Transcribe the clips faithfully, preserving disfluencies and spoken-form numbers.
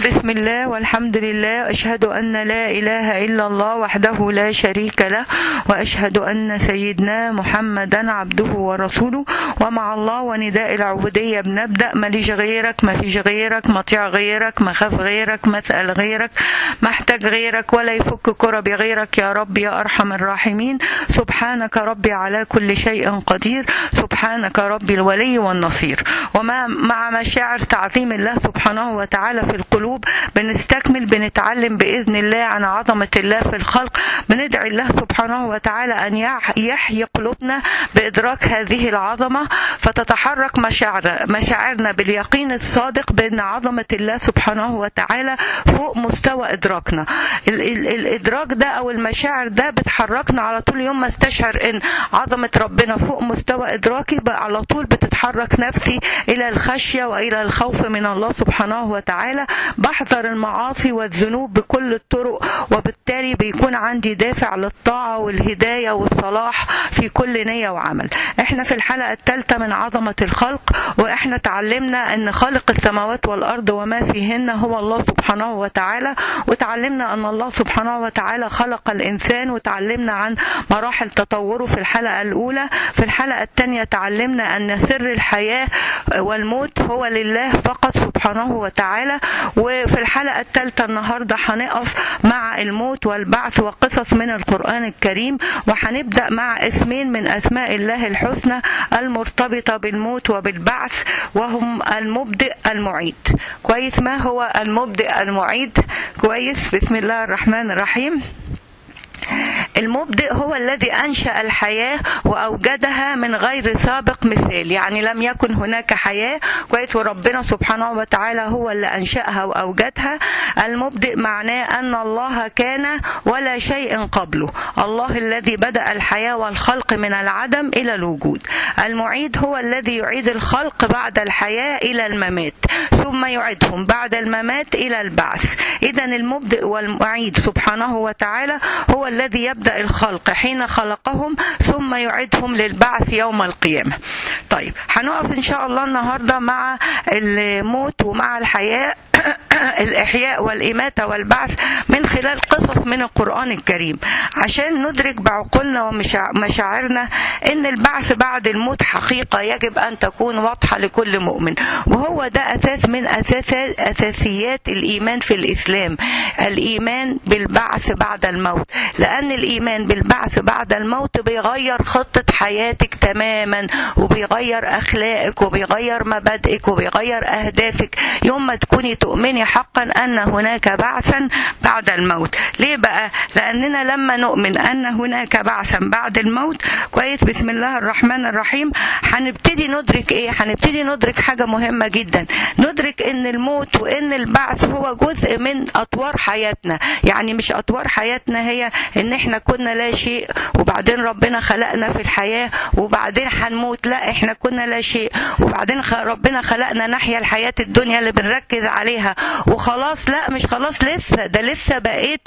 بسم الله والحمد لله، أشهد أن لا إله إلا الله وحده لا شريك له، وأشهد أن سيدنا محمدا عبده ورسوله. ومع الله ونداء العبودية بنبدأ: ماليش غيرك، ما فيش غيرك، مطيع غيرك، مخاف غيرك، مسأل غيرك، محتاج غيرك، ولا يفك كربي غيرك يا رب يا أرحم الراحمين. سبحانك ربي على كل شيء قدير، سبحانك ربي الولي والنصير. وما مع مشاعر تعظيم الله سبحانه وتعالى في القلوب بنستكمل بنتعلم بإذن الله عن عظمة الله في الخلق. بندعي الله سبحانه وتعالى أن يحيي قلوبنا بإدراك هذه العظمة، فتتحرك مشاعر مشاعرنا باليقين الصادق بأن عظمة الله سبحانه وتعالى فوق مستوى إدراكنا. ال ال الإدراك ده أو المشاعر ده بتحركنا على طول. يوم ما استشعر أن عظمة ربنا فوق مستوى إدراكي بقى على طول بتتحرك نفسي إلى الخشية وإلى الخوف من الله سبحانه وتعالى. بحذر المعاصي والذنوب بكل الطرق، وبالتالي بيكون عندي دافع للطاعة والهداية والصلاح في كل نية وعمل. احنا في الحلقة الثالثة من عظمة الخلق، واحنا تعلمنا ان خالق السماوات والارض وما فيهن هو الله سبحانه وتعالى، وتعلمنا ان الله سبحانه وتعالى خلق الانسان، وتعلمنا عن مراحل تطوره في الحلقة الاولى. في الحلقة الثانية تعلمنا ان سر الحياة والموت هو لله فقط سبحانه وتعالى. وفي الحلقة الثالثة النهاردة هنقف مع الموت والبعث وقصص من القرآن الكريم، وهنبدأ مع اسمين من أسماء الله الحسنى المرتبطة بالموت وبالبعث، وهم المبدئ المعيد. كويس؟ ما هو المبدئ المعيد؟ كويس. بسم الله الرحمن الرحيم. المبدئ هو الذي أنشأ الحياة وأوجدها من غير سابق مثال، يعني لم يكن هناك حياة. كويس؟ وربنا سبحانه وتعالى هو اللي أنشأها وأوجدها. المبدئ معناه أن الله كان ولا شيء قبله، الله الذي بدأ الحياة والخلق من العدم إلى الوجود. المعيد هو الذي يعيد الخلق بعد الحياة إلى الممات، ثم يعيدهم بعد الممات إلى البعث. إذن المبدئ والمعيد سبحانه وتعالى هو الذي يبدأ الخلق حين خلقهم، ثم يعيدهم للبعث يوم القيامة. طيب، هنقف إن شاء الله النهاردة مع الموت ومع الحياة الإحياء والإماتة والبعث من خلال قصص من القرآن الكريم، عشان ندرك بعقولنا ومشاعرنا إن البعث بعد الموت حقيقة يجب أن تكون واضحة لكل مؤمن. وهو ده أساس من أساسات أساسيات الإيمان في الإسلام، الإيمان بالبعث بعد الموت. لأن الإيمان بالبعث بعد الموت بيغير خطة حياتك تماما، وبيغير أخلاقك، وبيغير مبادئك، وبيغير أهدافك يوم ما تكوني تؤمني حقا أن هناك بعثا بعد الموت. ليه بقى؟ لأننا لما نؤمن أن هناك بعثا بعد الموت، كويس، بسم الله الرحمن الرحيم، هنبتدي ندرك إيه؟ هنبتدي ندرك حاجة مهمة جدا. ندرك أن الموت وأن البعث هو جزء من أطوار حياتنا. يعني مش أطوار حياتنا هي ان احنا كنا لا شيء وبعدين ربنا خلقنا في الحياة وبعدين هنموت، لا، احنا كنا لا شيء وبعدين ربنا خلقنا نحيا الحياة الدنيا اللي بنركز عليها وخلاص. لا، مش خلاص، لسه ده لسه بقيت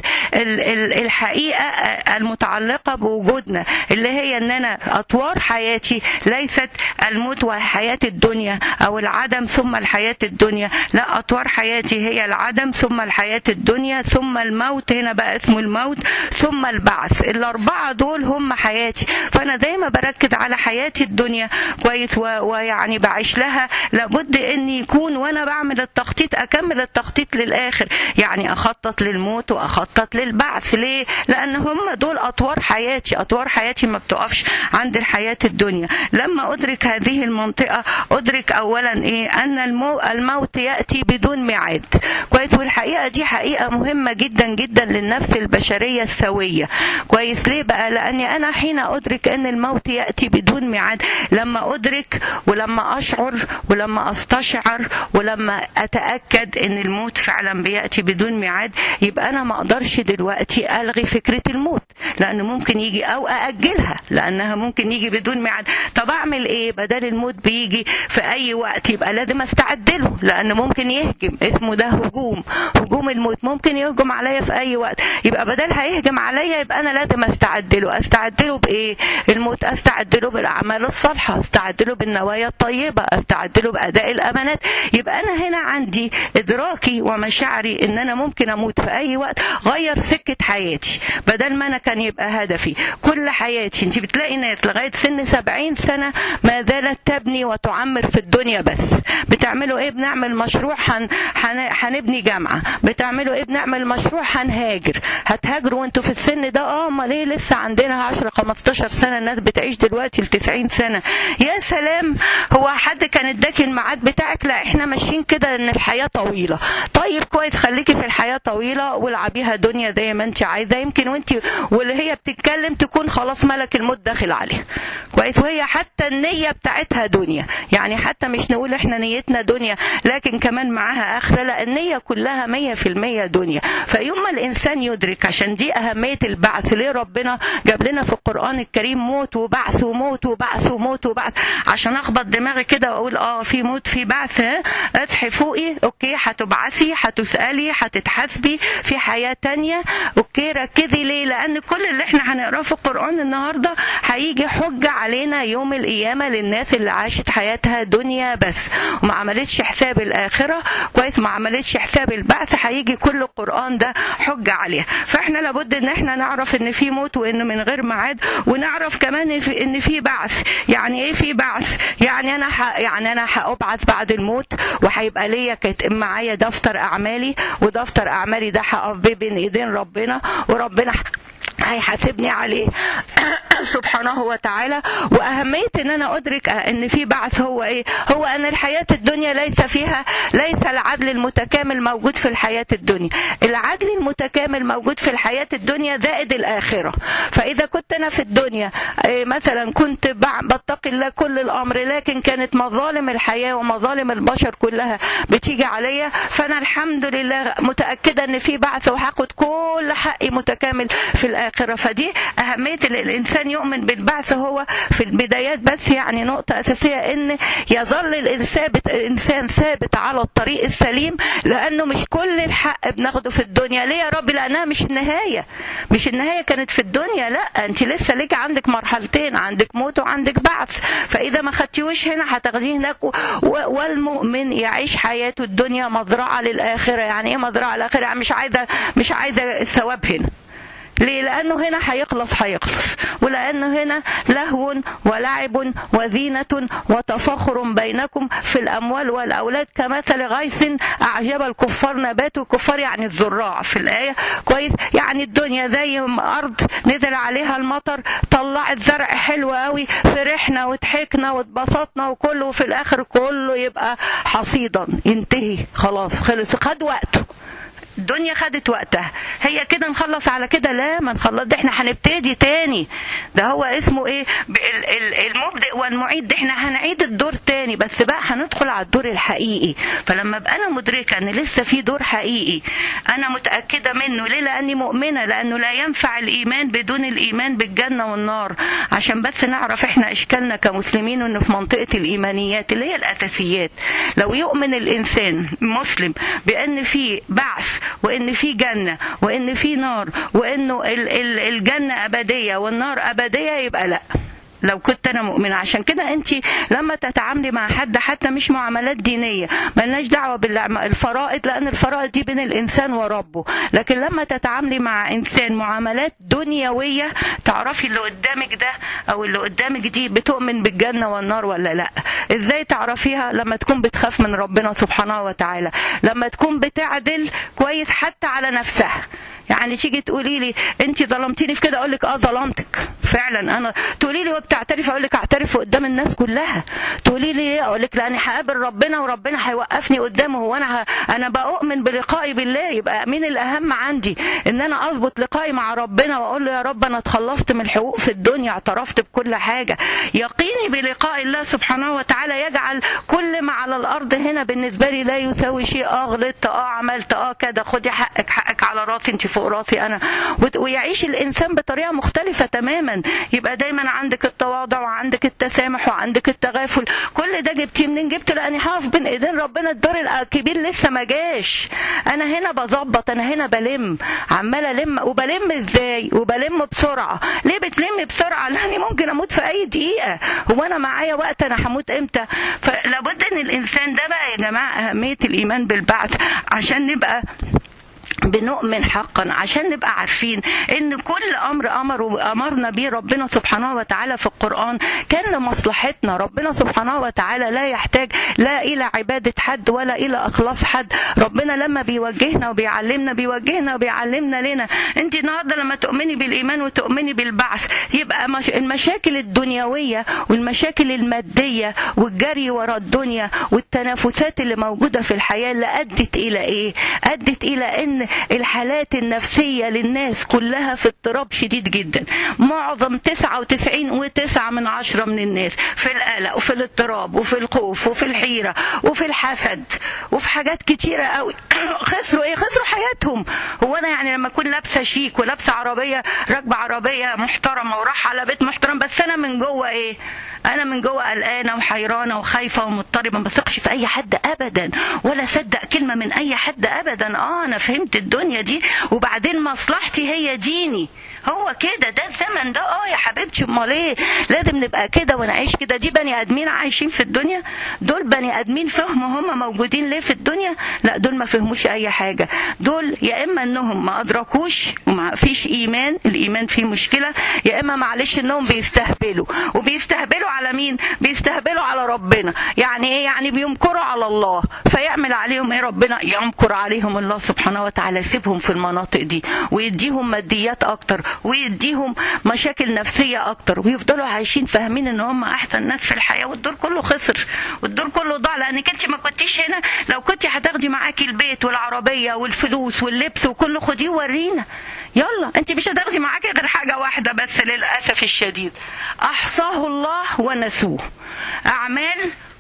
الحقيقة المتعلقة بوجودنا، اللي هي ان انا اطوار حياتي ليست الموت والحياة الدنيا او العدم ثم الحياة الدنيا، لا، اطوار حياتي هي العدم ثم الحياة الدنيا ثم الموت، هنا بقى اسمه الموت، ثم البعث. الأربعة دول هم حياتي. فأنا دايما بركز على حياتي الدنيا، كويس، ويعني بعيش لها. لابد أن يكون وأنا بعمل التخطيط أكمل التخطيط للآخر، يعني أخطط للموت وأخطط للبعث. ليه؟ لأن هم دول أطوار حياتي. أطوار حياتي ما بتقفش عند الحياة الدنيا. لما أدرك هذه المنطقة أدرك أولا إيه؟ أن الموت يأتي بدون ميعاد. كويس؟ والحقيقة دي حقيقة مهمة جدا جدا للنفس البشرية السوية. كويس؟ ليه بقى؟ لأني أنا حين أدرك أن الموت يأتي بدون ميعاد، لما أدرك ولما أشعر ولما أستشعر ولما أتأكد أن الموت فعلا بيأتي بدون ميعاد، يبقى أنا ما أقدرش دلوقتي ألغي فكرة الموت، لأنه ممكن يجي أو أأجلها، لأنها ممكن يجي بدون ميعاد. طب أعمل إيه؟ بدل الموت بيجي في أي وقت، يبقى لازم أستعد له، لأنه ممكن يهجم. اسمه ده هجوم. هجوم يوم الموت ممكن يهجم عليا في اي وقت، يبقى بدل هيهجم عليا يبقى انا لازم استعد له. استعد له بايه؟ الموت استعد له بالاعمال الصالحه، استعد له بالنوايا الطيبه، استعد له باداء الامانات. يبقى انا هنا عندي ادراكي ومشاعري ان انا ممكن اموت في اي وقت غير سكه حياتي. بدل ما انا كان يبقى هدفي كل حياتي، انت بتلاقي ناس لغايه سن سبعين سنه ما زالت تبني وتعمر في الدنيا. بس بتعملوا ايه؟ بنعمل مشروع هن... هن... هنبني جامعه. بتعملوا ايه؟ بنعمل مشروع هنهاجر. هتهاجروا وانتوا في السن ده؟ اه امال ايه، لسه عندنا عشرة خمستاشر سنه، الناس بتعيش دلوقتي ل تسعين سنه. يا سلام، هو حد كان اداك الميعاد بتاعك؟ لا، احنا ماشيين كده ان الحياه طويله. طيب كويس، خليكي في الحياه طويله والعبيها دنيا زي ما انت عايزه، يمكن وانت واللي هي بتتكلم تكون خلاص ملك الموت داخل عليها كويس، وهي حتى النيه بتاعتها دنيا. يعني حتى مش نقول احنا نيتنا دنيا لكن كمان معاها اخره، لا النيه كلها مية في المية دنيا. فيوم ما الانسان يدرك، عشان دي اهميه البعث، ليه ربنا جاب لنا في القران الكريم موت وبعث وموت وبعث وموت وبعث؟ عشان اخبط دماغي كده واقول اه في موت في بعث، ها اصحي فوقي، اوكي هتبعثي، هتسالي، هتتحاسبي في حياه تانية، اوكي ركزي. ليه؟ لان كل اللي احنا هنقراه في القران النهارده هيجي حجه علينا يوم القيامه للناس اللي عاشت حياتها دنيا بس وما عملتش حساب الاخره كويس، ما عملتش حساب البعث، هيجي كل القران ده حجه عليها. فاحنا لابد ان احنا نعرف ان في موت وان من غير ميعاد، ونعرف كمان ان في بعث. يعني ايه في بعث؟ يعني انا ح... يعني انا هابعث بعد الموت، وهيبقى ليا معايا دفتر اعمالي، ودفتر اعمالي ده هقف بيه بين ايدين ربنا، وربنا هيحاسبني عليه سبحانه وتعالى. واهميه ان انا ادرك ان في بعث هو ايه؟ هو ان الحياه الدنيا ليس فيها ليس العدل المتكامل موجود في الحياه الدنيا. العدل المتكامل موجود في الحياه الدنيا زائد الاخره. فاذا كنت انا في الدنيا مثلا كنت بتقي الله كل الامر، لكن كانت مظالم الحياه ومظالم البشر كلها بتيجي عليا، فانا الحمد لله متاكده ان في بعث وهاخد كل حقي متكامل في الاخره. فدي اهميه الانسان يؤمن بالبعث هو في البدايات. بس يعني نقطه اساسيه ان يظل الانسان الانسان ثابت على الطريق السليم، لانه مش كل الحق بناخده في الدنيا. ليه يا رب؟ لانها مش النهايه، مش النهايه كانت في الدنيا، لا انت لسه ليك عندك مرحلتين، عندك موت وعندك بعث. فاذا ما خدتيوش هنا هتاخديه هناك. والمؤمن يعيش حياته الدنيا مزرعه للاخره. يعني ايه مزرعه للاخره؟ يعني مش عايزه مش عايزه الثواب هنا. ليه؟ لأنه هنا هيخلص هيخلص ولأنه هنا لهو ولعب وزينة وتفاخر بينكم في الأموال والأولاد كمثل غيث أعجب الكفار نباته. الكفار يعني الزراع في الآية كويس، يعني الدنيا زي أرض نزل عليها المطر، طلعت زرع حلو قوي، فرحنا وضحكنا واتبسطنا وكله، وفي الآخر كله يبقى حصيدا، ينتهي خلاص، خلص، خد وقته، الدنيا خدت وقتها. هي كده نخلص على كده؟ لا، ما نخلص، ده احنا هنبتدي تاني. ده هو اسمه ايه؟ المبدئ والمعيد. ده احنا هنعيد الدور تاني، بس بقى هندخل على الدور الحقيقي. فلما ابقى انا مدركه ان لسه في دور حقيقي انا متاكده منه. ليه؟ لاني مؤمنه، لانه لا ينفع الايمان بدون الايمان بالجنه والنار. عشان بس نعرف احنا اشكالنا كمسلمين انه في منطقه الايمانيات اللي هي الاساسيات. لو يؤمن الانسان مسلم بان في بعث وان في جنه وان في نار وانه الجنه ابديه والنار ابديه، يبقى لا، لو كنت انا مؤمنه. عشان كده انت لما تتعاملي مع حد حتى مش معاملات دينيه، ملناش دعوه بالفرائض، لان الفرائض دي بين الانسان وربه. لكن لما تتعاملي مع انسان معاملات دنيويه، تعرفي اللي قدامك ده او اللي قدامك دي بتؤمن بالجنه والنار ولا لا. ازاي تعرفيها؟ لما تكون بتخاف من ربنا سبحانه وتعالى، لما تكون بتعدل كويس حتى على نفسها. يعني تيجي تقولي لي انت ظلمتيني في كده، اقول لك اه ظلمتك فعلا انا. تقولي لي وبتعترف، اقول لك اعترف قدام الناس كلها. تقولي لي ايه؟ اقول لك لاني هقابل ربنا وربنا هيوقفني قدامه. هو انا ه... انا بؤمن بلقائي بالله. يبقى مين الاهم عندي؟ ان انا اظبط لقائي مع ربنا واقول له يا رب انا اتخلصت من الحقوق في الدنيا، اعترفت بكل حاجه. يقيني بلقاء الله سبحانه وتعالى يجعل كل ما على الارض هنا بالنسبه لي لا يساوي شيء. اه غلطت، اه عملت، اه كده، خدي حقك، حقك على راسي، انت فوق راسي انا، ويعيش الانسان بطريقه مختلفه تماما. يبقى دايما عندك التواضع وعندك التسامح وعندك التغافل. كل ده جبتيه منين؟ جبته لاني هقف بين ايدين ربنا، الدور الكبير لسه ما جاش. انا هنا بظبط، انا هنا بلم، عماله الم. وبلم ازاي؟ وبلم بسرعه. ليه بتلم بسرعه؟ لاني ممكن اموت في اي دقيقه. هو انا معايا وقت؟ انا هموت امتى؟ فلابد ان الانسان ده بقى يا جماعه اهميه الايمان بالبعث، عشان نبقى بنؤمن حقا، عشان نبقى عارفين ان كل امر امر امرنا به ربنا سبحانه وتعالى في القرآن كان لمصلحتنا. ربنا سبحانه وتعالى لا يحتاج لا الى عبادة حد ولا الى اخلاص حد. ربنا لما بيوجهنا وبيعلمنا بيوجهنا وبيعلمنا لنا. انت النهارده لما تؤمني بالايمان وتؤمني بالبعث، يبقى المشاكل الدنيوية والمشاكل المادية والجري ورا الدنيا والتنافسات اللي موجودة في الحياة اللي ادت الى ايه؟ ادت الى ان الحالات النفسية للناس كلها في اضطراب شديد جدا. معظم تسعة وتسعين وتسعة من عشرة من الناس في القلق وفي الاضطراب وفي الخوف وفي الحيرة وفي الحسد وفي حاجات كتيرة قوي. خسروا ايه؟ خسروا حياتهم. هو انا يعني لما اكون لابسة شيك ولابسة عربية راكبة عربية محترمة وراح على بيت محترم، بس انا من جوه ايه؟ انا من جوه قلقانه وحيرانه وخايفه ومضطربه، ما بثقش في اي حد ابدا ولا صدق كلمه من اي حد ابدا. اه انا فهمت الدنيا دي، وبعدين مصلحتي هي ديني. هو كده ده الزمن ده. اه يا حبيبتي، امال ايه؟ لازم نبقى كده ونعيش كده. دي بني ادمين عايشين في الدنيا؟ دول بني ادمين فهموا هم موجودين ليه في الدنيا؟ لا، دول ما فهموش اي حاجه. دول يا اما انهم ما ادركوش وما فيش ايمان، الايمان فيه مشكله، يا اما معلش انهم بيستهبلوا. وبيستهبلوا على مين؟ بيستهبلوا على ربنا. يعني ايه؟ يعني بيمكروا على الله. فيعمل عليهم ايه ربنا؟ يمكر عليهم الله سبحانه وتعالى، يسيبهم في المناطق دي ويديهم ماديات اكتر ويديهم مشاكل نفسيه اكتر، ويفضلوا عايشين فاهمين ان هم احسن ناس في الحياه، والدور كله خسر والدور كله ضاع. لانك انت ما كنتيش هنا. لو كنت هتاخدي معاكي البيت والعربيه والفلوس واللبس وكله، خديه ورينا. يلا، انت مش هتاخدي معاكي غير حاجه واحده بس للاسف الشديد، احصاه الله ونسوه. اعمال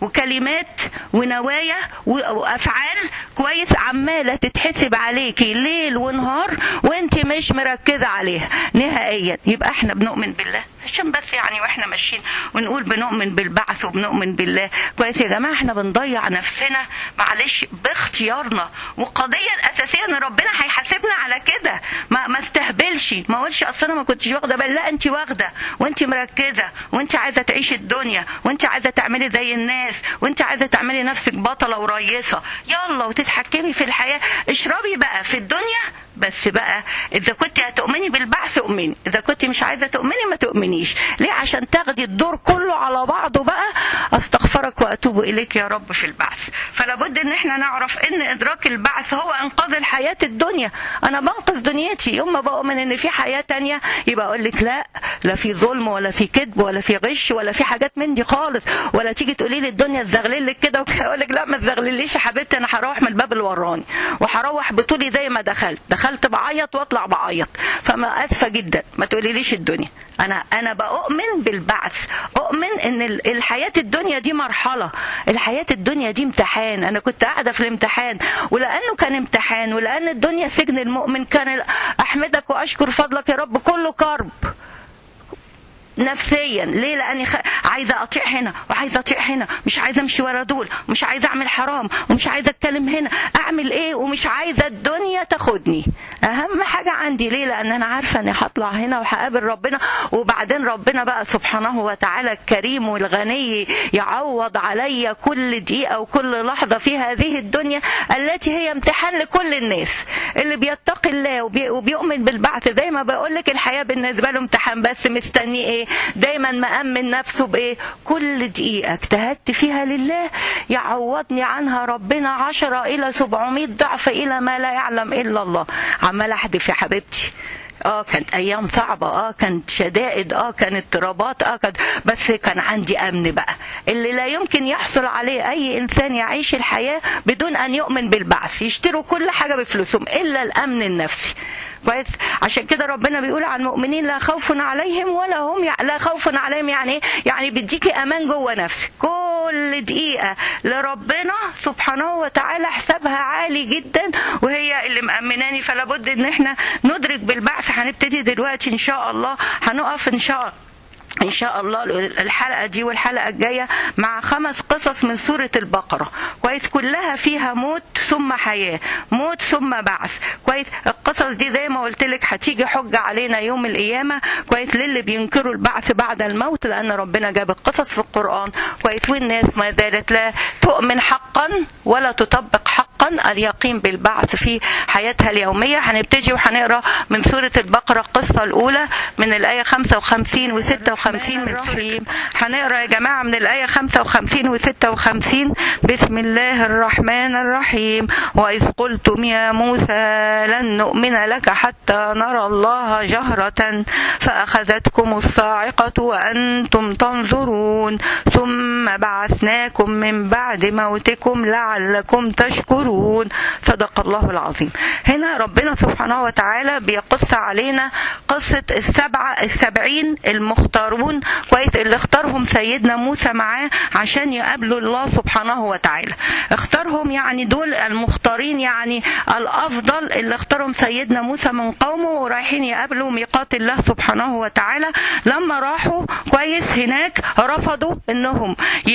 وكلمات ونوايا وافعال كويس عماله تتحسب عليكي ليل ونهار وانت مش مركزه عليها نهائيا. يبقى احنا بنؤمن بالله عشان بس يعني واحنا ماشيين ونقول بنؤمن بالبعث وبنؤمن بالله كويس يا جماعه، احنا بنضيع نفسنا معلش باختيارنا. والقضيه الاساسيه ان ربنا هيحاسبنا على كده. ما ما استهبلش، ما اقولش اصل انا ما كنتش واخده بال. لا، انت واخده وانت مركزه وانت عايزه تعيشي الدنيا وانت عايزه تعملي زي الناس وانت عايزه تعملي نفسك بطله وريصه. يلا وتتحكمي في الحياه. اشربي بقى في الدنيا، بس بقى اذا كنت هتؤمني بالبعث اؤمني، اذا كنت مش عايزه تؤمني ما تؤمنيش. ليه؟ عشان تاخدي الدور كله على بعضه بقى. استغفرك واتوب اليك يا رب في البعث. فلابد ان احنا نعرف ان ادراك البعث هو انقاذ الحياه الدنيا. انا بنقذ دنيتي. يوم ما بؤمن ان في حياه تانية يبقى اقول لك لا، لا في ظلم ولا في كذب ولا في غش ولا في حاجات من دي خالص. ولا تيجي تقولي لي الدنيا تزغلل لك كده واقول لك لا ما تزغلليش يا حبيبتي، انا هروح من الباب اللي وراني وهروح بطولي زي ما دخلت دخلت بعيط واطلع بعيط. فما اسفه جدا، ما تقوليليش الدنيا. انا انا بؤمن بالبعث، اؤمن ان الحياه الدنيا دي مرحله، الحياه الدنيا دي امتحان. انا كنت قاعده في الامتحان، ولانه كان امتحان ولان الدنيا سجن المؤمن كان احمدك واشكر فضلك يا رب كله كرب نفسيا. ليه؟ لاني خ... عايزه اطيع هنا وعايزه اطيع هنا، مش عايزه امشي ورا دول، مش عايزه اعمل حرام ومش عايزه اتكلم هنا، اعمل ايه؟ ومش عايزه الدنيا تاخدني. اهم حاجه عندي ليه؟ لان انا عارفه اني هطلع هنا وهقابل ربنا. وبعدين ربنا بقى سبحانه وتعالى الكريم والغني يعوض عليا كل دقيقه وكل لحظه في هذه الدنيا التي هي امتحان لكل الناس. اللي بيتقي الله وبي... وبيؤمن بالبعث زي ما بقول لك، الحياه بالنسبه له امتحان، بس مستني ايه؟ دايما مأمن نفسه بايه؟ كل دقيقة اجتهدت فيها لله يعوضني عنها ربنا عشرة الى سبعمائة ضعف الى ما لا يعلم الا الله. عمال احدف يا حبيبتي. اه كانت ايام صعبة، اه كانت شدائد، اه كانت اضطرابات، اه كانت، بس كان عندي امن بقى اللي لا يمكن يحصل عليه اي انسان يعيش الحياة بدون ان يؤمن بالبعث. يشتروا كل حاجة بفلوسهم الا الامن النفسي. كويس. عشان كده ربنا بيقول عن المؤمنين لا خوف عليهم ولا هم ي... لا خوف عليهم يعني ايه؟ يعني بيديكي امان جوه نفسك. كل دقيقه لربنا سبحانه وتعالى حسابها عالي جدا وهي اللي مأمناني. فلا بد ان احنا ندرك بالبعث. هنبتدي دلوقتي ان شاء الله، هنقف ان شاء الله ان شاء الله الحلقه دي والحلقه الجايه مع خمس قصص من سوره البقره. كويس. كلها فيها موت ثم حياه، موت ثم بعث. كويس. القصص دي زي ما قلت لك هتيجي حجه علينا يوم القيامه. كويس. للي بينكروا البعث بعد الموت، لان ربنا جاب القصص في القران. كويس. والناس ما زالت لا تؤمن حقا ولا تطبق حقا اليقين بالبعث في حياتها اليوميه. هنبتدي وهنقرا من سوره البقره القصه الاولى من الايه خمسة وخمسين وستة وخمسين من الرحيم. هنقرا يا جماعه من الايه خمسة وخمسين وستة وخمسين. بسم الله الرحمن الرحيم. واذ قلتم يا موسى لن نؤمن لك حتى نرى الله جهرة فاخذتكم الصاعقة وانتم تنظرون ثم بعثناكم من بعد موتكم لعلكم تشكرون. صدق الله العظيم. هنا ربنا سبحانه وتعالى بيقص علينا قصة السبعة السبعين المختارون. كويس. اللي اختارهم سيدنا موسى معاه عشان يقابلوا الله سبحانه وتعالى. اختارهم يعني دول المختارين، يعني الافضل اللي اختارهم سيدنا موسى من قومه ورايحين يقابلوا ميقات الله سبحانه وتعالى. لما راحوا كويس هناك رفضوا انهم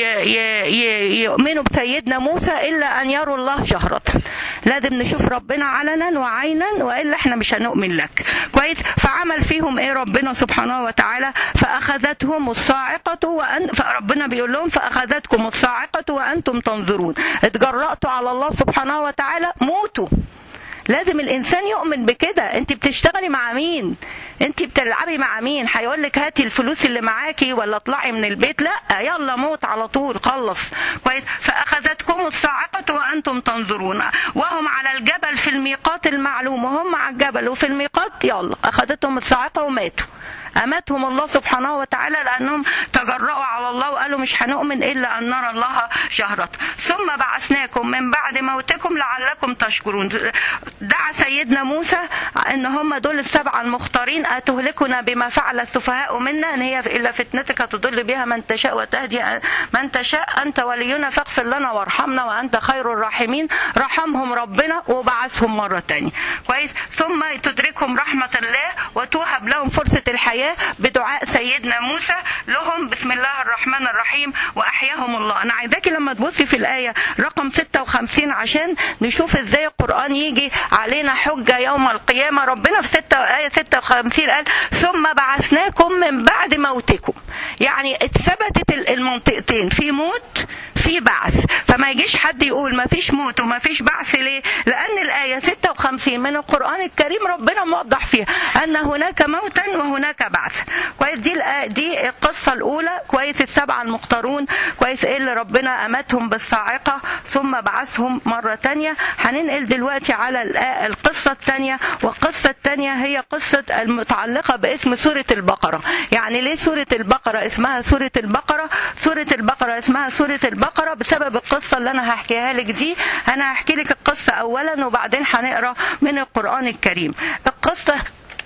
يؤمنوا بسيدنا موسى الا ان يروا الله جهرة. لازم نشوف ربنا علنا وعينا والا احنا مش هنؤمن لك. كويس. فعمل فيهم ايه ربنا سبحانه وتعالى؟ فاخذتهم الصاعقة وأن... فربنا بيقول لهم فاخذتكم الصاعقة وانتم تنظرون. اتجرأتوا على الله سبحانه وتعالى موتوا. لازم الانسان يؤمن بكده. انت بتشتغلي مع مين؟ انت بتلعبي مع مين؟ هيقول لك هاتي الفلوس اللي معاكي ولا اطلعي من البيت؟ لا، يلا موت على طول، خلص. كويس. فاخذتكم الصاعقة وانتم تنظرون وهم على الجبل في الميقات المعلوم، وهم على الجبل وفي الميقات يلا اخذتهم الصاعقة وماتوا. أمتهم الله سبحانه وتعالى لأنهم تجرؤوا على الله وقالوا مش هنؤمن إلا أن نرى الله جهرة. ثم بعثناكم من بعد موتكم لعلكم تشكرون. دعا سيدنا موسى أن هم دول السبعة المختارين. أتهلكنا بما فعل السفهاء منا إن هي إلا فتنتك تضل بها من تشاء وتهدي من تشاء أنت ولينا فاغفر لنا وارحمنا وأنت خير الراحمين. رحمهم ربنا وبعثهم مرة تانية. كويس. ثم تدركهم رحمة الله وتوهب لهم فرصة الحياة بدعاء سيدنا موسى لهم بسم الله الرحمن الرحيم وأحياهم الله. أنا عايزاكي لما تبصي في الآية رقم ستة وخمسين عشان نشوف إزاي القرآن يجي علينا حجة يوم القيامة. ربنا في ستة آية ستة وخمسين قال ثم بعثناكم من بعد موتكم. يعني اتثبتت المنطقتين، في موت في بعث. فما يجيش حد يقول ما فيش موت وما فيش بعث. ليه؟ لأن الآية ستة وخمسين من القرآن الكريم ربنا موضح فيها أن هناك موتا وهناك بعث. كويس. دي دي القصة الأولى. كويس. السبعة المختارون. كويس. إيه اللي ربنا أمتهم بالصاعقة ثم بعثهم مرة تانية. هننقل دلوقتي على القصة التانية، والقصة التانية هي قصة المتعلقة باسم سورة البقرة. يعني ليه سورة البقرة اسمها سورة البقرة؟ سورة البقرة اسمها سورة البقرة بسبب القصة اللي أنا هحكيها لك دي. أنا هحكي لك القصة أولا وبعدين هنقرأ من القرآن الكريم. القصة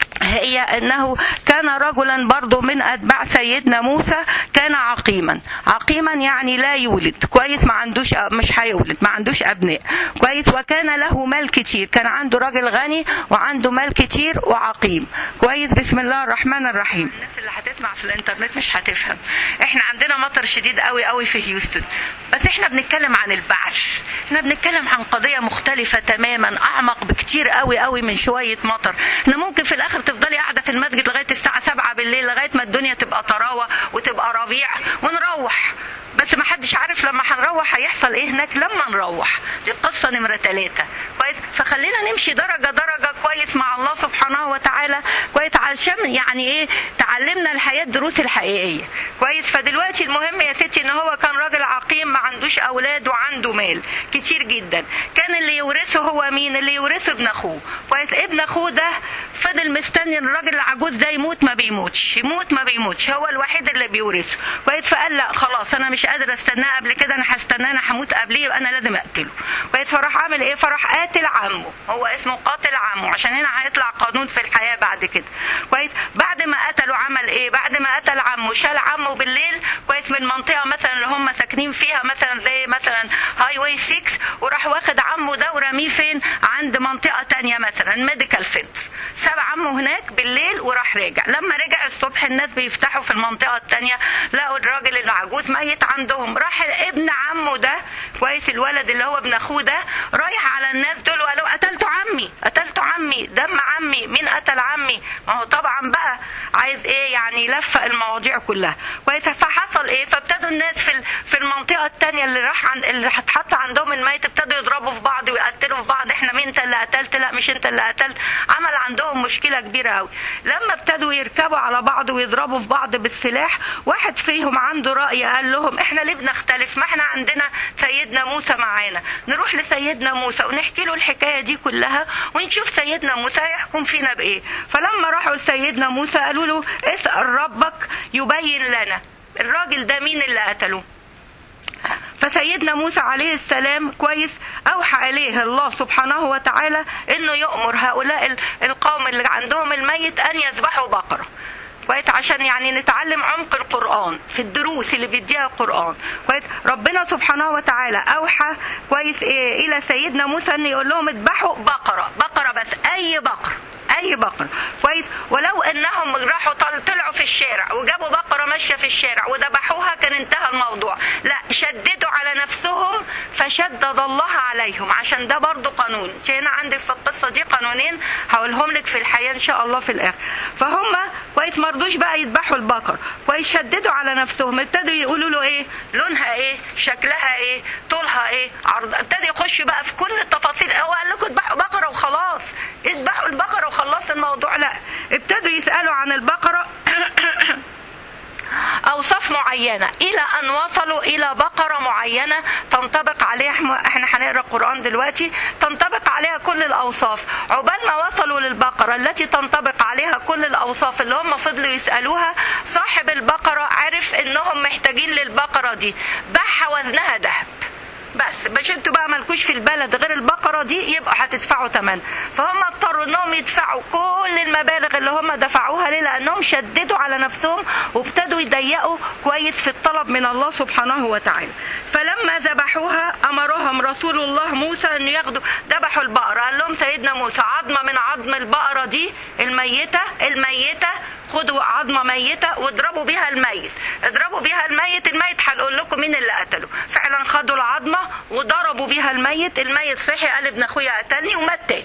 هي أنه كان رجلا برضو من أتباع سيدنا موسى، كان عقيما. عقيما يعني لا يولد. كويس. ما عندوش، مش هيولد، ما عندوش أبناء. كويس. وكان له مال كتير. كان عنده راجل غني وعنده مال كتير وعقيم. كويس. بسم الله الرحمن الرحيم. الناس اللي هتسمع في الانترنت مش هتفهم. احنا عندنا مطر شديد قوي قوي في هيوستن، بس احنا بنتكلم عن البعث. احنا بنتكلم عن قضية مختلفة تماما، أعمق بكتير قوي قوي من شوية مطر. احنا ممكن في الآخر تفضلي قاعدة في المسجد لغاية الساعة سبعة بالليل لغاية ما الدنيا تبقى طراوة وتبقى ربيع ونروح، بس ما حدش عارف لما هنروح هيحصل ايه هناك لما نروح. دي القصة نمرة ثلاثة. كويس. فخلينا نمشي درجة درجة كويس مع الله سبحانه وتعالى. كويس. علشان يعني ايه تعلمنا الحياة الدروس الحقيقية. كويس. فدلوقتي المهم يا ستي ان هو كان راجل عقيم ما عندوش اولاد وعنده مال كتير جدا. كان اللي يورثه هو مين؟ اللي يورثه ابن اخوه. كويس. ابن اخوه ده فضل مستني الراجل العجوز ده يموت، ما بيموتش، يموت ما بيموتش، هو الوحيد اللي بيورثه كويس. فقال لا خلاص انا مش قادر استناه قبل كده، انا هستناه، انا هموت قبليه، يبقى انا لازم اقتله كويس. فراح عامل ايه؟ فراح قاتل عمه، هو اسمه قاتل عمه عشان هنا هيطلع قانون في الحياه بعد كده كويس. بعد ما قتله عمل ايه؟ بعد ما قتل عمه شال عمه بالليل كويس من منطقه مثلا اللي هم ساكنين فيها مثلا زي مثلا هاي واي ستة، وراح واخد عمه ده ورميه فين؟ عند منطقه تانية مثلا ميديكال سنتر. ساب عمه هناك بالليل وراح راجع. لما رجع الصبح الناس بيفتحوا في المنطقه التانية لقوا الراجل العجوز ميت عندهم. راح ابن عمه ده كويس، الولد اللي هو ابن اخوه ده، رايح على الناس دول وقالوا قتلتوا عمي، قتلتوا عمي، دم عمي، مين قتل عمي؟ ما هو طبعا بقى عايز ايه يعني يلفق المواضيع كلها كويس. فحصل ايه؟ فابتدوا الناس في في المنطقه الثانيه اللي راح عند اللي هتحط عندهم الميت ابتدوا يضربوا في بعض ويقتلوا في بعض، احنا مين انت اللي قتلت؟ لا مش انت اللي قتلت. عمل عندهم مشكله كبيره قوي. لما ابتدوا يركبوا على بعض ويضربوا في بعض بالسلاح، واحد فيهم عنده راي قال لهم احنا ليه بنختلف؟ ما احنا عندنا سيدنا موسى معانا، نروح لسيدنا موسى ونحكي له الحكايه دي كلها ونشوف سيدنا موسى يحكم فينا بايه. فلما راحوا لسيدنا موسى قالوا له اسال ربك يبين لنا الراجل ده مين اللي قتله. فسيدنا موسى عليه السلام كويس اوحى اليه الله سبحانه وتعالى انه يؤمر هؤلاء القوم اللي عندهم الميت ان يذبحوا بقره كويس، عشان يعني نتعلم عمق القرآن في الدروس اللي بيديها القرآن كويس. ربنا سبحانه وتعالى اوحى كويس إيه الى سيدنا موسى ان يقول لهم اذبحوا بقره، بقره بس، اي بقره، اي بقره كويس. ولو انهم راحوا طلعوا في الشارع وجابوا بقره ماشيه في الشارع وذبحوها كان انتهى الموضوع، لا شددوا على نفسهم فشدد الله عليهم، عشان ده برضو قانون. هنا عندك في القصه دي قانونين هقولهم لك في الحياه ان شاء الله في الاخر. فهم كويس مرضوش بقى يذبحوا البقر كويس، شددوا على نفسهم، ابتدوا يقولوا له ايه لونها، ايه شكلها، ايه طولها، ايه عرض، ابتدى يخش بقى في كل التفاصيل. هو قال لكم اذبحوا بقره وخلاص، اذبحوا البقره وخلاص الموضوع، لا ابتدوا يسالوا عن البقره اوصاف معينه الى ان وصلوا الى بقره معينه تنطبق عليها، احنا هنقرا القران دلوقتي، تنطبق عليها كل الاوصاف. عقبال ما وصلوا للبقره التي تنطبق عليها كل الاوصاف اللي هم فضلوا يسالوها، صاحب البقره عرف انهم محتاجين للبقره دي، باعها وزنها ذهب بس، باش انتوا بقى مالكوش في البلد غير البقره دي يبقى هتدفعوا ثمن. فهم اضطروا انهم يدفعوا كل المبالغ اللي هم دفعوها ليه؟ لانهم شددوا على نفسهم وابتدوا يضيقوا كويس في الطلب من الله سبحانه وتعالى. فلما ذبحوها امرهم رسول الله موسى ان ياخدوا، ذبحوا البقره، قال لهم سيدنا موسى عظمه من عظم البقره دي الميته الميته خدوا عظمه ميته واضربوا بيها الميت، اضربوا بيها الميت، الميت هنقول لكم مين اللي قتله. فعلا خدوا العظمه وضربوا بيها الميت، الميت صحي قال ابن اخويا قتلني ومات تاني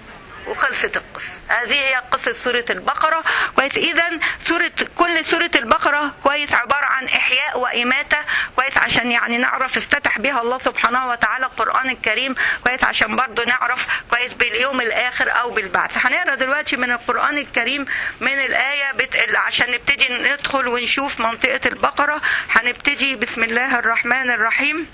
وخلصت القصه. هذه هي قصه سوره البقره كويس. اذا سوره كل سوره البقره كويس عباره عن احياء واماته كويس، عشان يعني نعرف افتتح بها الله سبحانه وتعالى القران الكريم كويس، عشان برضو نعرف كويس باليوم الاخر او بالبعث. هنقرا دلوقتي من القران الكريم من الايه بت... عشان نبتدي ندخل ونشوف منطقه البقره. هنبتدي بسم الله الرحمن الرحيم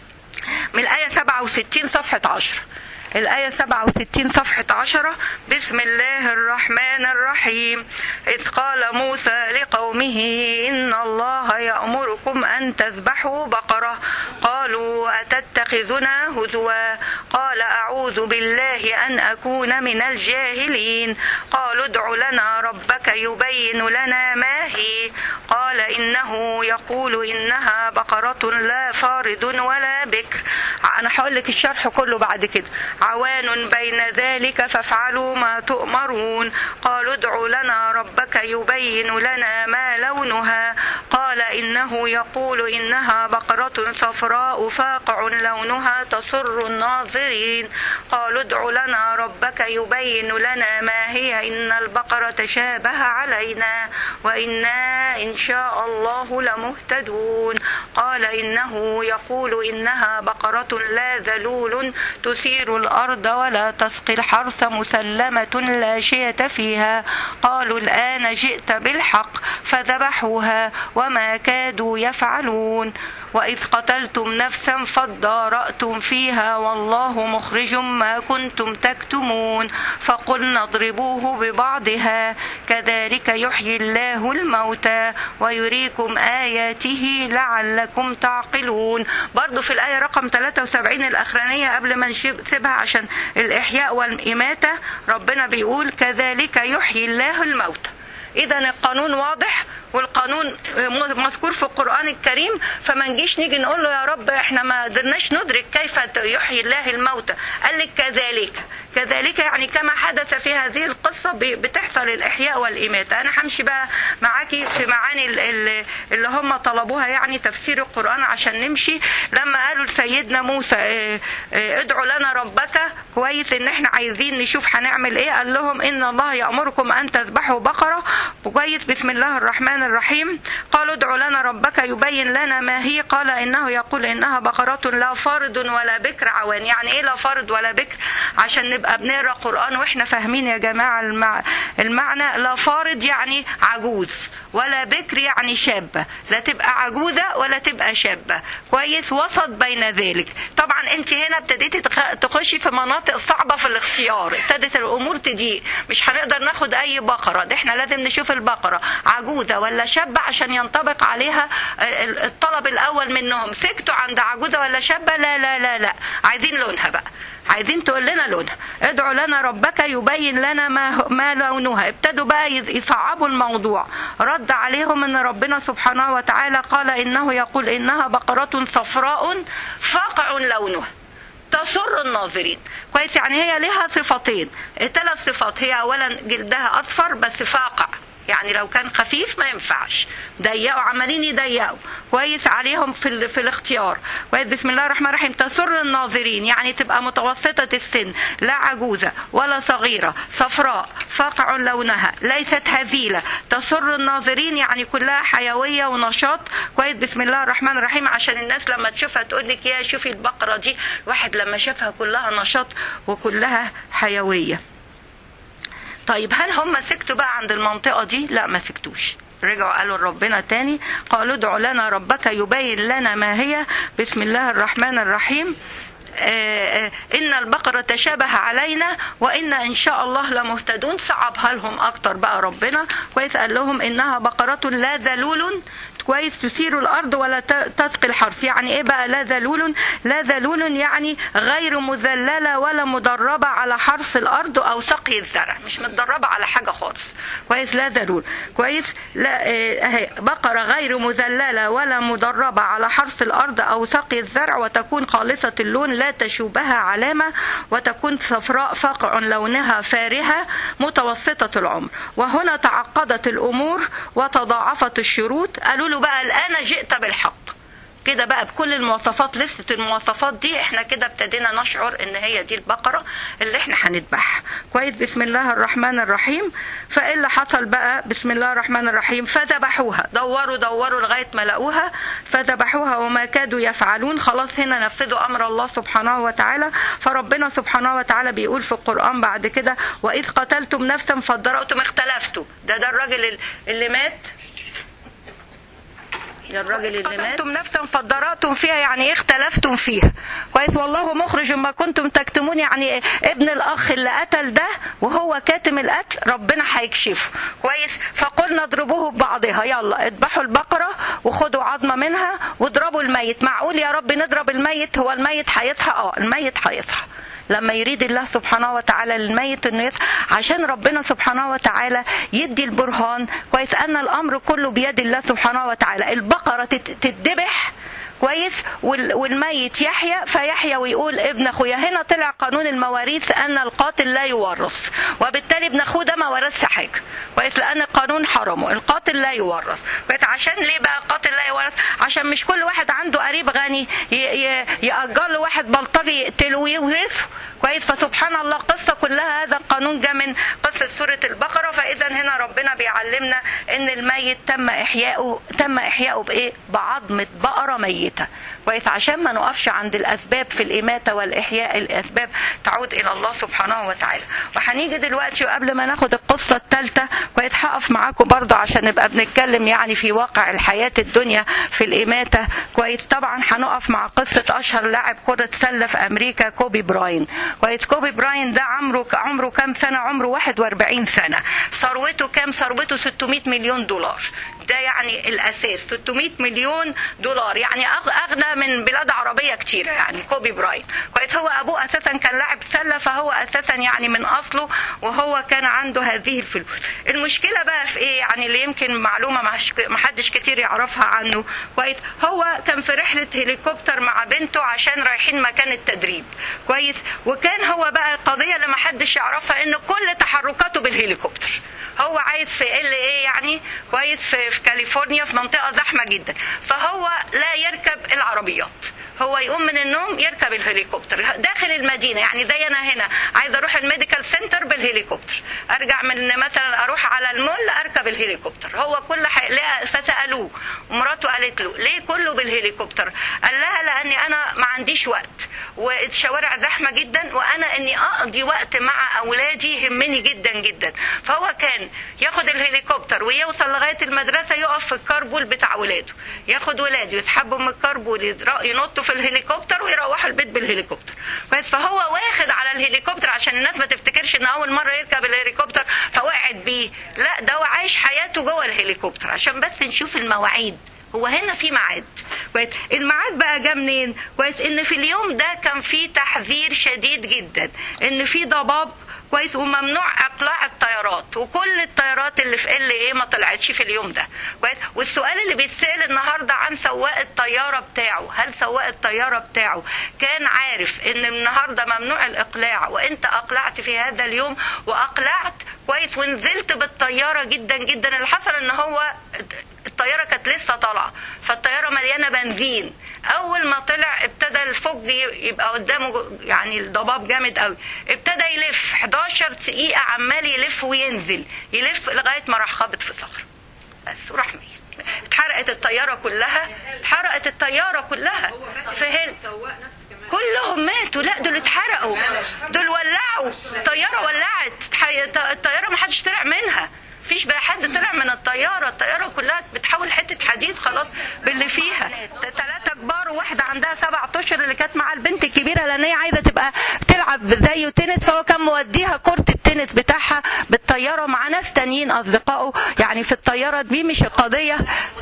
من الآية سبعة وستين صفحة عشرة. الآية سبعة وستين صفحة عشرة. بسم الله الرحمن الرحيم. إذ قال موسى لقومه إن الله يأمركم أن تذبحوا بقرة قالوا أتتخذنا هزوا قال أعوذ بالله أن أكون من الجاهلين قالوا ادع لنا ربك يبين لنا ما هي قال إنه يقول إنها بقرة لا فارض ولا بكر. أنا هقول لك الشرح كله بعد كده. عوان بين ذلك فافعلوا ما تؤمرون قالوا ادع لنا ربك يبين لنا ما لونها قال إنه يقول إنها بقرة صفراء فاقع لونها تسر الناظرين قالوا ادع لنا ربك يبين لنا ما هي إن البقرة تشابه علينا وإنا إن شاء الله لمهتدون قال إنه يقول إنها بقرة لا ذلول تثير الأرض ولا تسقي الحرث مسلمة لا شية فيها قالوا الآن جئت بالحق فذبحوها وما كادوا يفعلون وإذ قتلتم نفسا فادارأتم فيها والله مخرج ما كنتم تكتمون فقلنا اضربوه ببعضها كذلك يحيي الله الموتى ويريكم آياته لعلكم تعقلون. برضو في الآية رقم ثلاثة وسبعين الأخرانية قبل ما نسيبها عشان الإحياء والإماتة، ربنا بيقول كذلك يحيي الله الموتى. إذا القانون واضح والقانون مذكور في القرآن الكريم، فما نجيش نيجي نقول له يا رب احنا ما قدرناش ندرك كيف يحيي الله الموتى. قال لك كذلك، كذلك يعني كما حدث في هذه القصة بتحصل الإحياء والإماتة. أنا همشي بقى معاكي في معاني اللي هم طلبوها، يعني تفسير القرآن عشان نمشي. لما قالوا لسيدنا موسى ادعوا لنا ربك، كويس ان احنا عايزين نشوف هنعمل ايه، قال لهم ان الله يأمركم ان تذبحوا بقرة، كويس بسم الله الرحمن الرحيم. قالوا ادعوا لنا ربك يبين لنا ما هي، قال انه يقول انها بقرة لا فارض ولا بكر عوان. يعني ايه لا فارض ولا بكر؟ عشان نبقى بنقرا قرآن واحنا فاهمين يا جماعة المع... المعنى. لا فارض يعني عجوز، ولا بكر يعني شابة، لا تبقى عجوزة ولا تبقى شابة، كويس، وسط بين ذلك. طبعا انت هنا ابتديتي تخشي في مناطق صعبة في الاختيار، ابتدت الامور تضيق، مش هنقدر ناخد اي بقرة، ده احنا لازم نشوف البقرة عجوزة ولا شابة عشان ينطبق عليها الطلب الاول منهم. سكتوا عند عجوزة ولا شابة؟ لا لا لا لا، عايزين لونها بقى، عايزين تقول لنا لونها. ادعوا لنا ربك يبين لنا ما, ما لونها. ابتدوا بقى يصعبوا الموضوع. رد عليهم ان ربنا سبحانه وتعالى قال انه يقول انها بقرة صفراء فاقع لونها تسر الناظرين. كويس، يعني هي لها صفتين، ثلاث صفات. هي اولا جلدها اصفر بس فاقع، يعني لو كان خفيف ما ينفعش، ضيقوا عمالين يضيقوا، كويس عليهم في في الاختيار. كويس بسم الله الرحمن الرحيم. تسر الناظرين يعني تبقى متوسطة السن، لا عجوزة ولا صغيرة، صفراء فاقع لونها، ليست هزيلة. تسر الناظرين يعني كلها حيوية ونشاط. كويس بسم الله الرحمن الرحيم، عشان الناس لما تشوفها تقول لك يا شوفي البقرة دي، واحد لما شافها كلها نشاط وكلها حيوية. طيب هل هم سكتوا بقى عند المنطقة دي؟ لا ما سكتوش، رجعوا قالوا لربنا تاني، قالوا ادعوا لنا ربك يبين لنا ما هي. بسم الله الرحمن الرحيم. آه آه إن البقرة تشابه علينا وإن إن شاء الله لمهتدون. صعبها لهم أكتر بقى ربنا، كويس، قال لهم إنها بقرة لا ذلول، كويس، تثير الأرض ولا تسقي الحرث. يعني إيه بقى لا ذلول؟ لا ذلول يعني غير مذللة ولا مدربة على حرث الأرض أو سقي الزرع، مش متدربة على حاجة خالص، كويس، لا ذلول، كويس. لا آه بقرة غير مذللة ولا مدربة على حرث الأرض أو سقي الزرع، وتكون خالصة اللون لا تشوبها علامة، وتكون صفراء فاقع لونها فارهة متوسطة العمر. وهنا تعقدت الأمور وتضاعفت الشروط. قالوا له بقى الآن جئت بالحق، كده بقى بكل المواصفات، لسه المواصفات دي احنا كده ابتدينا نشعر ان هي دي البقرة اللي احنا هنذبحها. كويس بسم الله الرحمن الرحيم. فايه اللي حصل بقى؟ بسم الله الرحمن الرحيم. فذبحوها، دوروا دوروا لغاية ما لقوها، فذبحوها وما كادوا يفعلون. خلاص هنا نفذوا امر الله سبحانه وتعالى. فربنا سبحانه وتعالى بيقول في القرآن بعد كده واذ قتلتم نفسا فادارأتم، اختلفتوا. ده ده الراجل اللي مات، الراجل اللي مات. قتلتم نفسا فادارأتم فيها، يعني ايه اختلفتم فيها، كويس. والله مخرج ما كنتم تكتمون، يعني ابن الاخ اللي قتل ده وهو كاتم القتل ربنا هيكشفه، كويس. فقلنا اضربوه ببعضها، يلا اذبحوا البقرة وخدوا عظمة منها واضربوا الميت. معقول يا رب نضرب الميت؟ هو الميت هيصحى؟ اه الميت هيصحى لما يريد الله سبحانه وتعالى للميت انه يصحى، عشان ربنا سبحانه وتعالى يدي البرهان، كويس، ان الامر كله بيد الله سبحانه وتعالى. البقرة تتذبح، كويس، والميت يحيى فيحيى ويقول ابن اخويا. هنا طلع قانون المواريث ان القاتل لا يورث، وبالتالي ابن اخوه ده ما ورثش حاجه، كويس، لان القانون حرمه، القاتل لا يورث، كويس. عشان ليه بقى القاتل لا يورث؟ عشان مش كل واحد عنده قريب غني يأجر له واحد بلطجي يقتله ويورثه، كويس. فسبحان الله قصه كلها هذا القانون جاء من قصه سوره البقره. الطياره. فاذا هنا ربنا بيعلمنا ان الميت تم احياؤه تم احياؤه بايه؟ بعظمه بقره ميته. كويس، عشان ما نقفش عند الاسباب في الاماته والاحياء، الاسباب تعود الى الله سبحانه وتعالى. وهنيجي دلوقتي وقبل ما ناخد القصه الثالثه كويس هقف معاكم برضو عشان نبقى بنتكلم يعني في واقع الحياه الدنيا في الاماته. كويس، طبعا هنقف مع قصه اشهر لاعب كره سله في امريكا كوبي براين. كويس، كوبي براين ده عمره عمره كام سنه؟ عمره واحد وأربعين سنه. ثروته كام؟ ثروته ستمائة مليون دولار. ده يعني الاساس ستمائة مليون دولار، يعني اغنى من بلاد عربيه كتيره يعني كوبي براين. كويس، هو ابوه اساسا كان لاعب سله، فهو اساسا يعني من اصله وهو كان عنده هذه الفلوس. المشكله بقى في ايه؟ يعني اللي يمكن معلومه ما حدش كتير يعرفها عنه. كويس، هو كان في رحله هليكوبتر مع بنته عشان رايحين مكان التدريب. كويس، وكان هو بقى القضيه اللي ما حدش يعرفها ان كل تحركاته بالهليكوبتر. هو عايز في ال ايه يعني كويس في, في كاليفورنيا في منطقه زحمه جدا، فهو لا يركب العربيات، هو يقوم من النوم يركب الهليكوبتر داخل المدينه. يعني زي انا هنا عايز اروح الميديكال سنتر بالهليكوبتر، ارجع من مثلا اروح على المول اركب الهليكوبتر. هو كل حاجه. فسالوه ومراته قالت له ليه كله بالهليكوبتر؟ قال لها لاني انا ما عنديش وقت والشوارع زحمه جدا، وانا اني اقضي وقت مع اولادي يهمني جدا جدا. فهو كان ياخد الهليكوبتر ويوصل لغايه المدرسه، يقف في الكربول بتاع ولاده، ياخد ولاده يسحبوا من الكربول ينطوا في الهليكوبتر ويروحوا البيت بالهليكوبتر. بس فهو واخد على الهليكوبتر عشان الناس ما تفتكرش ان اول مره يركب الهليكوبتر فوقعت بيه، لا ده هو عايش حياته جوه الهليكوبتر. عشان بس نشوف المواعيد، هو هنا في ميعاد. كويس، الميعاد بقى جه منين؟ كويس، ان في اليوم ده كان في تحذير شديد جدا ان في ضباب. كويس، وممنوع اقلاع الطيارات، وكل الطيارات اللي في ال ايه ما طلعتش في اليوم ده. كويس، والسؤال اللي بيتسال النهارده عن سواق الطياره بتاعه، هل سواق الطياره بتاعه كان عارف ان النهارده ممنوع الاقلاع وانت اقلعت في هذا اليوم واقلعت؟ كويس، ونزلت بالطياره جدا جدا. اللي حصل ان هو الطياره كانت لسه طالعه، فالطياره مليانه بنزين. اول ما طلع ابتدى الفوج يبقى قدامه يعني الضباب جامد قوي، ابتدى يلف حداشر دقيقه عمال يلف وينزل يلف لغايه ما راح خابط في صخره بس وراح ميت. اتحرقت الطياره كلها، اتحرقت الطياره كلها في هل كلهم ماتوا. لا دول اتحرقوا، دول ولعوا، الطياره ولعت، الطياره ما حدش طلع منها، فيش بقى حد طلع من الطياره، الطياره كلها بتحول حته حديد خلاص باللي فيها. ثلاثه كبار وواحده عندها سبعة اشهر اللي كانت مع البنت الكبيره لان هي عايزه تبقى تلعب زيه تنس، فهو كان موديها كره التنس بتاعها بالطياره مع ناس تانيين اصدقائه يعني في الطياره دي. مش القضيه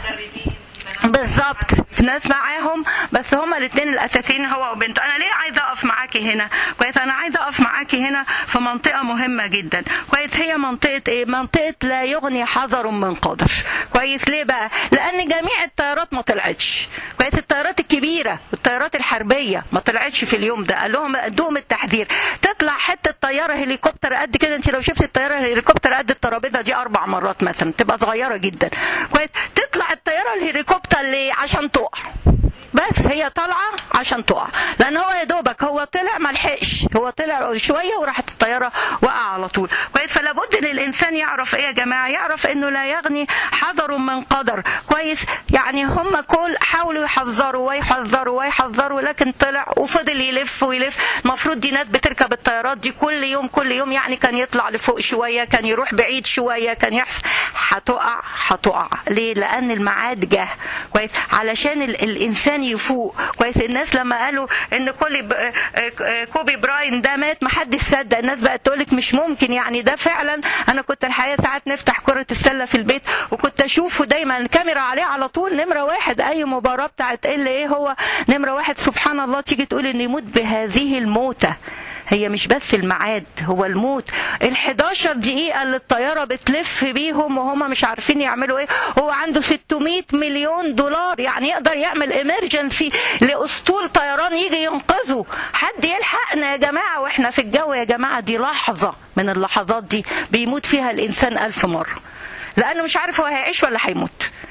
بالظبط في ناس معاهم، بس هما الاثنين الاساسيين هو وبنته. انا ليه عايزه اقف معاكي هنا؟ كويس، انا عايزه اقف معاكي هنا في منطقه مهمه جدا. كويس، هي منطقه ايه؟ منطقه لا يغني حذر من قدر. كويس، ليه بقى؟ لان جميع الطيارات ما طلعتش. كويس، الطيارات الكبيره والطيارات الحربيه ما طلعتش في اليوم ده. قال لهم ادوهم التحذير، تطلع حته طياره هليكوبتر قد كده، انت لو شفت الطياره الهليكوبتر قد الترابيزه دي اربع مرات مثلا، تبقى صغيره جدا. كويس، تطلع الطياره الهليكوبتر ليه؟ عشان تقع، بس هي طالعه عشان تقع، لان هو يا دوبك هو طلع ما لحقش، هو طلع شويه وراحت الطياره وقع على طول. كويس، فلا بد ان الانسان يعرف ايه يا جماعه؟ يعرف انه لا يغني حذر من قدر. كويس، يعني هم كل حاولوا يحذروا ويحذروا ويحذروا، لكن طلع وفضل يلف ويلف. المفروض دي ناس بتركب الطيارات دي كل يوم كل يوم، يعني كان يطلع لفوق شويه، كان يروح بعيد شويه، كان يحصل هتقع هتقع. ليه؟ لان الميعاد جه. كويس، علشان ال الانسان يفوق. كويس، الناس لما قالوا ان كولي كوبي براين ده مات ما حدش صدق، الناس بقت تقولك مش ممكن، يعني ده فعلا. انا كنت الحقيقه ساعات نفتح كره السله في البيت وكنت اشوفه دايما الكاميرا عليه على طول نمره واحد، اي مباراه بتاعت ال ايه هو نمره واحد. سبحان الله، تيجي تقول ان يموت بهذه الموتة، هي مش بس الميعاد، هو الموت. الحداشر دقيقة اللي الطيارة بتلف بيهم وهم مش عارفين يعملوا ايه. هو عنده ستمائة مليون دولار، يعني يقدر يعمل امرجنسي لأسطول طيران يجي ينقذه. حد يلحقنا يا جماعة واحنا في الجو يا جماعة. دي لحظة من اللحظات دي بيموت فيها الإنسان ألف مرة، لأنه مش عارف هو هيعيش ولا هيموت.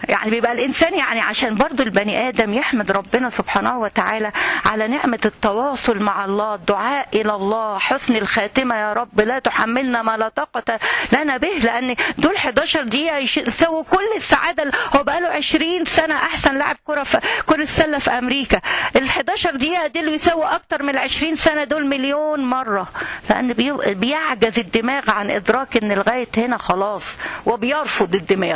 يعني بيبقى الإنسان يعني عشان برضو البني آدم يحمد ربنا سبحانه وتعالى على نعمة التواصل مع الله، الدعاء إلى الله، حسن الخاتمة، يا رب لا تحملنا ما لا طاقة لنا به، لأن دول حداشر دقيقة يسووا كل السعادة. هو بقاله عشرين سنة أحسن لاعب كرة في كرة السلة في أمريكا، ال حداشر دقيقة دول يسووا أكتر من ال عشرين سنة دول مليون مرة، لأن بيعجز الدماغ عن إدراك إن لغاية هنا خلاص، وبيرفض الدماغ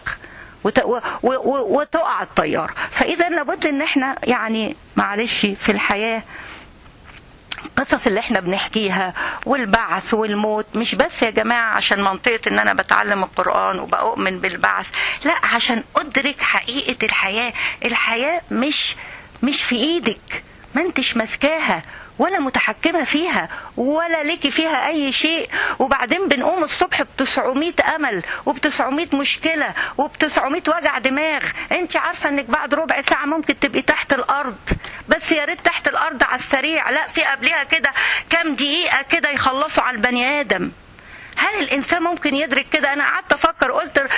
وتقع الطيارة. فإذا لابد ان احنا يعني معلش في الحياة القصص اللي احنا بنحكيها والبعث والموت مش بس يا جماعة عشان منطقة ان انا بتعلم القرآن وبأؤمن بالبعث، لا، عشان ادرك حقيقة الحياة. الحياة مش مش في ايدك، ما انتش ماسكاها ولا متحكمة فيها ولا ليكي فيها أي شيء. وبعدين بنقوم الصبح بتسعمية أمل وبتسعمية مشكلة وبتسعمية وجع دماغ. انت عارفة انك بعد ربع ساعة ممكن تبقي تحت الأرض، بس يا ريت تحت الأرض على السريع، لا، في قبلها كده كام دقيقة كده يخلصوا على البني آدم. هل الإنسان ممكن يدرك كده؟ أنا قعدت أفكر قلت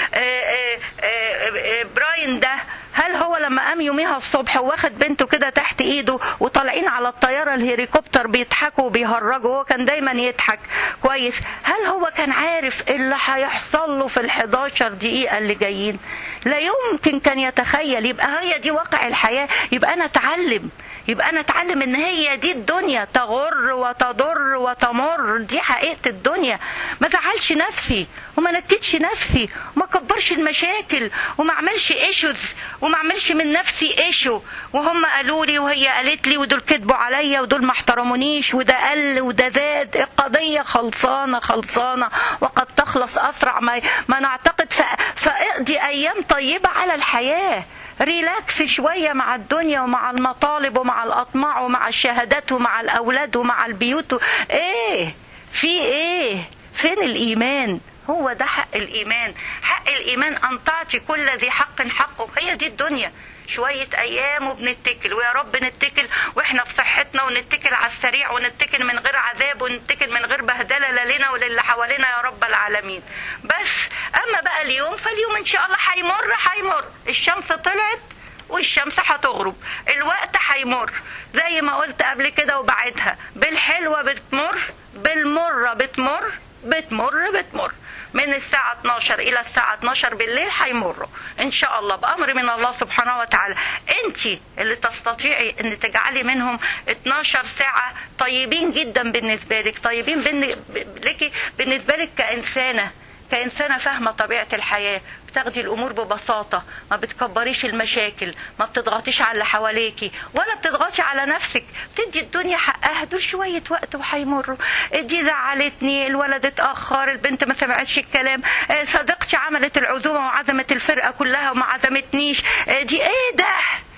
براين ده هل هو لما قام يوميها الصبح واخد بنته كده تحت ايده وطالعين على الطيارة الهليكوبتر بيضحكوا وبيهرجوا، هو كان دايما يضحك كويس، هل هو كان عارف اللي هيحصل له في الحداشر دقيقة اللي جايين؟ لا يمكن كان يتخيل. يبقى هي دي واقع الحياة. يبقى أنا أتعلم يبقى أنا أتعلم إن هي دي الدنيا، تغر وتضر وتمر، دي حقيقة الدنيا. ما زعلش نفسي وما نكدش نفسي وما كبرش المشاكل وما عملش ايشوز وما عملش من نفسي ايشو، وهم قالوا لي وهي قالت لي ودول كذبوا عليا ودول ما احترمونيش وده قل وده زاد. القضية خلصانة خلصانة وقد تخلص أسرع ما, ما نعتقد. فاقضي أيام طيبة على الحياة، ريلاكس شوية مع الدنيا ومع المطالب ومع الأطماع ومع الشهادات ومع الأولاد ومع البيوت. ايه في ايه؟ فين الإيمان؟ هو ده حق الإيمان. حق الإيمان أن تعطي كل ذي حق حقه. هي دي الدنيا، شوية أيام وبنتكل، ويا رب نتكل وإحنا في صحتنا، ونتكل على السريع، ونتكل من غير عذاب، ونتكل من غير بهدلة لا لنا وللي حوالينا يا رب العالمين. بس أما بقى اليوم فاليوم إن شاء الله هيمر هيمر. الشمس طلعت والشمس هتغرب، الوقت هيمر زي ما قلت قبل كده وبعدها، بالحلوة بتمر، بالمرة بتمر بتمر بتمر من الساعة اتناشر إلى الساعة اتناشر بالليل هيمروا إن شاء الله بأمر من الله سبحانه وتعالى. أنت اللي تستطيعي أن تجعلي منهم اتناشر ساعة طيبين جدا بالنسبة لك، طيبين لك بالنسبة لك كإنسانة كإنسانة فاهمة طبيعة الحياة، بتاخدي الأمور ببساطة، ما بتكبريش المشاكل، ما بتضغطيش على اللي حواليكي ولا بتضغطي على نفسك، بتدي الدنيا حقها. دول شوية وقت وهيمروا. دي زعلتني، الولد اتأخر، البنت ما سمعتش الكلام، صديقتي عملت العزومة وعزمت الفرقة كلها وما عزمتنيش، دي ايه ده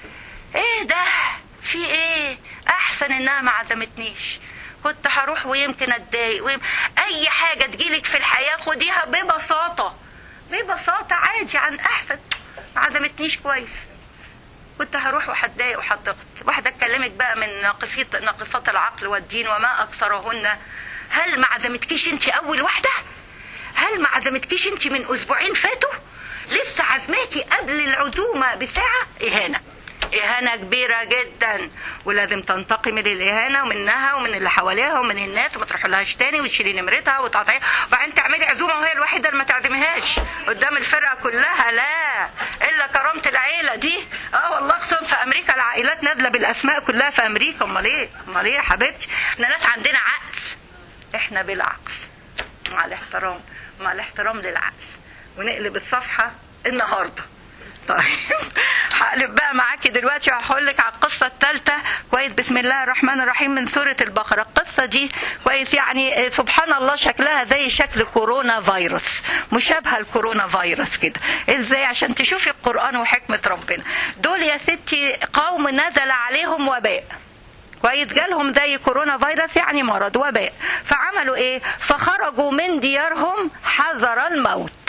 ايه ده في ايه؟ أحسن إنها ما عزمتنيش، كنت هروح ويمكن اتضايق. ويم... اي حاجة تجيلك في الحياة خديها ببساطة ببساطة عادي، عن احسن ما عزمتنيش كويس كنت هروح وهتضايق وهتضغط. واحدة اتكلمت بقى من ناقصات ناقصات العقل والدين وما اكثرهن. هل ما عزمتكيش انت اول واحدة؟ هل ما عزمتكيش انت من اسبوعين فاتوا؟ لسه عزماكي قبل العزومة بساعة. اهانة إهانة كبيرة جدا، ولازم تنتقمي للإهانة ومنها ومن اللي حواليها ومن الناس، وما تروحوا لهاش تاني وتشيلي نمرتها وتقطعيها، وبعدين تعملي عزومة وهي الوحيدة اللي ما تعزميهاش قدام الفرقة كلها. لا، إلا كرامة العيلة دي. اه والله خصوصا في أمريكا العائلات نازلة بالأسماء كلها في أمريكا. أمال إيه؟ أمال إيه يا حبيبتي؟ إحنا ناس عندنا عقل، إحنا بالعقل مع الاحترام مع الاحترام للعقل. ونقلب الصفحة النهارده. طيب هقلب بقى معاكي دلوقتي وهقول لك على القصه الثالثه. كويس، بسم الله الرحمن الرحيم، من سوره البقره. القصه دي كويس يعني سبحان الله شكلها زي شكل كورونا فيروس، مشابهه الكورونا فيروس كده. ازاي؟ عشان تشوفي القران وحكمه ربنا. دول يا ستي قوم نزل عليهم وباء، كويس، جالهم زي كورونا فيروس يعني مرض وباء. فعملوا ايه؟ فخرجوا من ديارهم حذر الموت.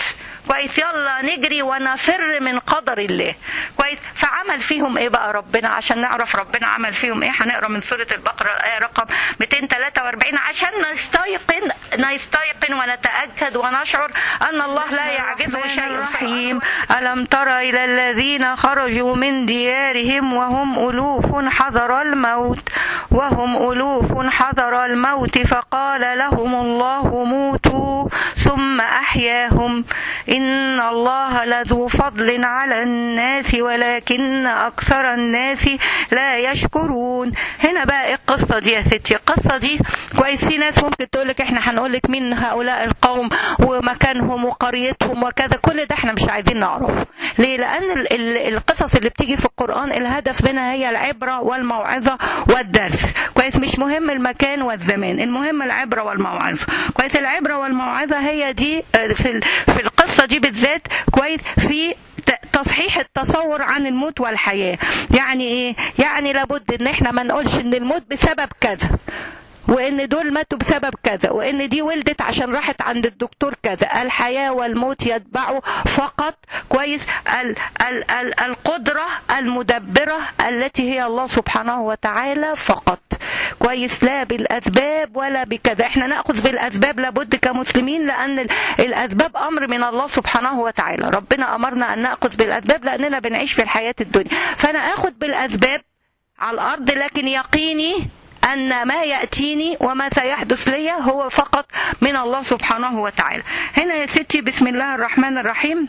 كويس يلا نجري ونفر من قدر الله. كويس فعمل فيهم ايه بقى ربنا؟ عشان نعرف ربنا عمل فيهم ايه هنقرا من سورة البقرة الآية رقم مئتين وثلاثة وأربعين عشان نستيقن نستيقن ونتأكد ونشعر أن الله لا يعجزه شيء. رحيم. ألم تر إلى الذين خرجوا من ديارهم وهم ألوف حذر الموت وهم ألوف حذر الموت فقال لهم الله موتوا ثم أحياهم إن الله لذو فضل على الناس ولكن أكثر الناس لا يشكرون. هنا بقى القصة دي يا ستي، القصة دي كويس في ناس ممكن تقولك احنا هنقولك مين هؤلاء القوم ومكانهم وقريتهم وكذا، كل ده احنا مش عايزين نعرفه. ليه؟ لأن ال ال القصص اللي بتيجي في القرآن الهدف منها هي العبرة والموعظة والدرس. كويس مش مهم المكان والزمان، المهم العبرة والموعظة. كويس العبرة والموعظة هي دي في في القصة دي بالذات. كويس في تصحيح التصور عن الموت والحياة. يعني ايه؟ يعني لابد ان احنا ما نقولش ان الموت بسبب كذا وان دول ماتوا بسبب كذا وان دي ولدت عشان راحت عند الدكتور كذا. الحياة والموت يتبعوا فقط كويس ال ال ال القدرة المدبرة التي هي الله سبحانه وتعالى فقط. كويس لا بالأسباب ولا بكذا. احنا نأخذ بالأسباب لابد كمسلمين لأن الأسباب أمر من الله سبحانه وتعالى. ربنا أمرنا أن نأخذ بالأسباب لأننا بنعيش في الحياة الدنيا. فأنا أخذ بالأسباب على الأرض لكن يقيني أن ما يأتيني وما سيحدث لي هو فقط من الله سبحانه وتعالى. هنا يا ستي بسم الله الرحمن الرحيم